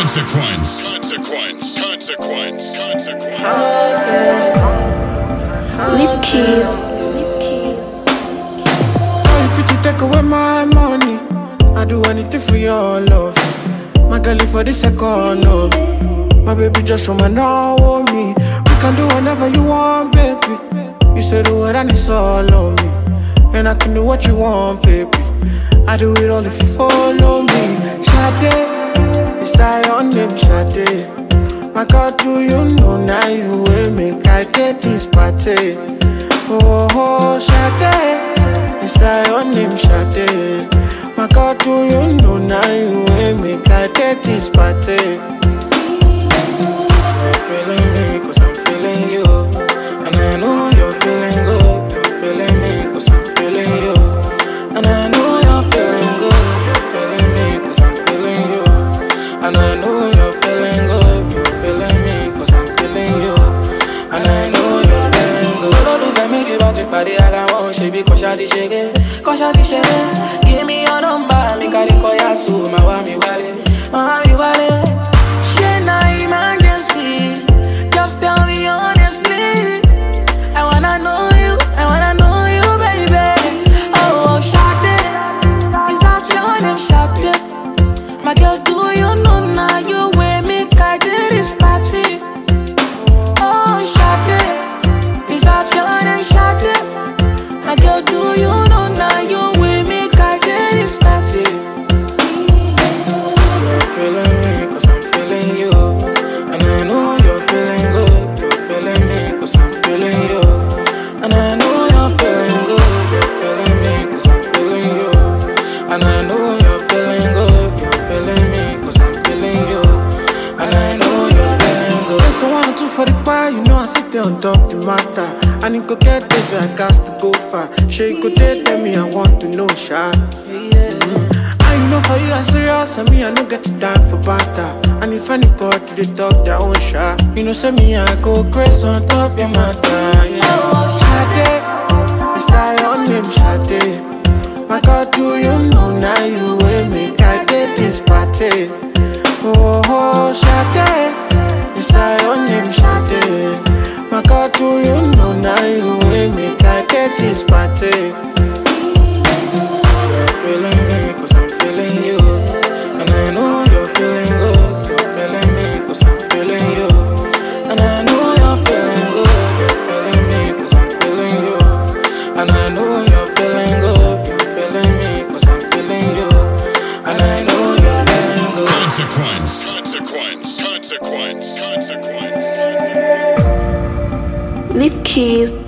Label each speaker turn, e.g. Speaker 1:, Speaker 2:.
Speaker 1: Consequence.
Speaker 2: Leave keys.
Speaker 3: If you take away my money, I do anything for your love. My girl, for the second, no. My baby just from my know me. We can do whatever you want, baby. You say the word and it's all on me. And I can do what you want, baby. I do it all if you follow me. Sade, it's that your name, Sade. My God, do you know now you will make I get this party? Oh, Sade, it's that your name, Sade. My God, do you know now you will make I get this party? You're feeling me cause I'm feeling you. And I know you're feeling good. You're feeling me cause I'm feeling you. And I know you're feeling good. You're feeling me cause I'm feeling you. And I know you're feeling good. You're feeling me cause I'm feeling you. And I know you're feeling good. Olólùfẹ́ méjì bá ti pàdé ara wọn ṣe bí kọ́ṣá ti ṣeré. Give me your number, mi kárí kọ́yà sùn, máa wá mi wálé. Ṣé na emergency? Just tell me honestly. I wanna know you, baby. Oh, Sade, is that your name, Sade? My girl, do you know now you with me, I did this party? Oh, Sade, is that your name, Sade? My girl, do you know now you with me, I did this party? You're feeling me cause I'm feeling you. And I know you're feeling good. You're feeling me cause I'm feeling you. And I know you're feeling good. You're feeling me cause I'm feeling you. And I know you're feeling good. You're feeling me cause I'm feeling you. And I know you're feeling good. There's so 1 or 2 for the bar, you know I sit there on top the matter. And it could get this way, I got to go far. She could tell me I want to know, sha. I know for you I'm serious, and me I no get to die for butter. And if anybody they talk their own shot, you know say me I go crazy on top your matter. Yeah. Oh, Sade, it's that your name, Sade. My God, do you know now you will make I get this party? Oh, Sade, it's that your name, Sade. My God, do you know now you will make I get this party? You're feeling me cause I'm feeling you. And I know you're feeling good. You're feeling me cause I'm feeling you. And I know you're feeling good. You're feeling me cause I'm feeling you. And I know you're feeling good. You're feeling me cause I'm feeling you. And I know you're feeling good.
Speaker 1: Consequence.
Speaker 2: Leave keys.